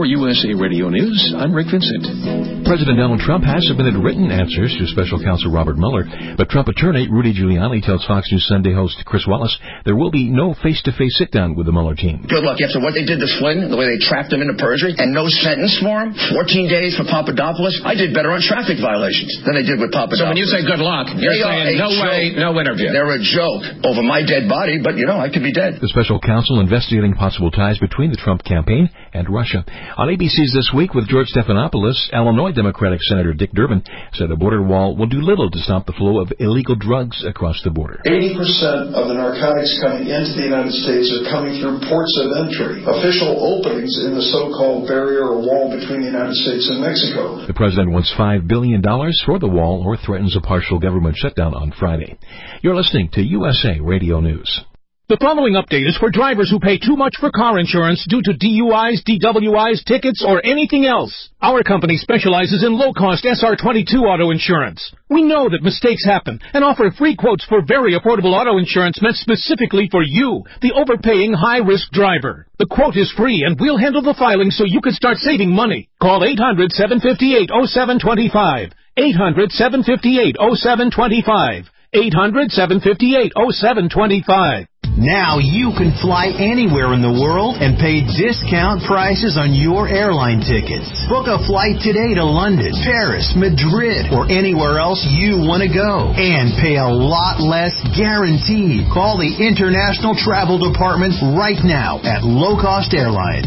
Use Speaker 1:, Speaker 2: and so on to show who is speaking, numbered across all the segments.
Speaker 1: For USA Radio News, I'm Rick Vincent.
Speaker 2: President Donald Trump has submitted written answers to Special Counsel Robert Mueller, but Trump attorney Rudy Giuliani tells Fox News Sunday host Chris Wallace there will be no face-to-face sit-down with the Mueller team.
Speaker 3: Good luck. After what they did to Flynn, the way they trapped him into perjury, and no sentence for him, 14 days for Papadopoulos, I did better on traffic violations than they did with Papadopoulos.
Speaker 4: So when you say good luck, you're saying no way, no interview.
Speaker 3: They're a joke over my dead body, but, I could be dead.
Speaker 2: The special counsel investigating possible ties between the Trump campaign and Russia. On ABC's This Week with George Stephanopoulos, Illinois Democratic Senator Dick Durbin said a border wall will do little to stop the flow of illegal drugs across the border.
Speaker 5: 80% of the narcotics coming into the United States are coming through ports of entry, official openings in the so-called barrier or wall between the United States and Mexico.
Speaker 2: The president wants $5 billion for the wall or threatens a partial government shutdown on Friday. You're listening to USA Radio News.
Speaker 6: The following update is for drivers who pay too much for car insurance due to DUIs, DWIs, tickets, or anything else. Our company specializes in low-cost SR22 auto insurance. We know that mistakes happen and offer free quotes for very affordable auto insurance meant specifically for you, the overpaying high-risk driver. The quote is free and we'll handle the filing so you can start saving money. Call 800-758-0725. 800-758-0725. 800-758-0725.
Speaker 7: Now you can fly anywhere in the world and pay discount prices on your airline tickets. Book a flight today to London, Paris, Madrid, or anywhere else you want to go. And pay a lot less guaranteed. Call the International Travel Department right now at Low Cost Airlines.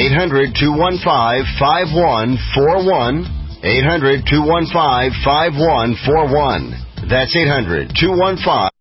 Speaker 8: 800-215-5141. 800-215-5141. That's 800-215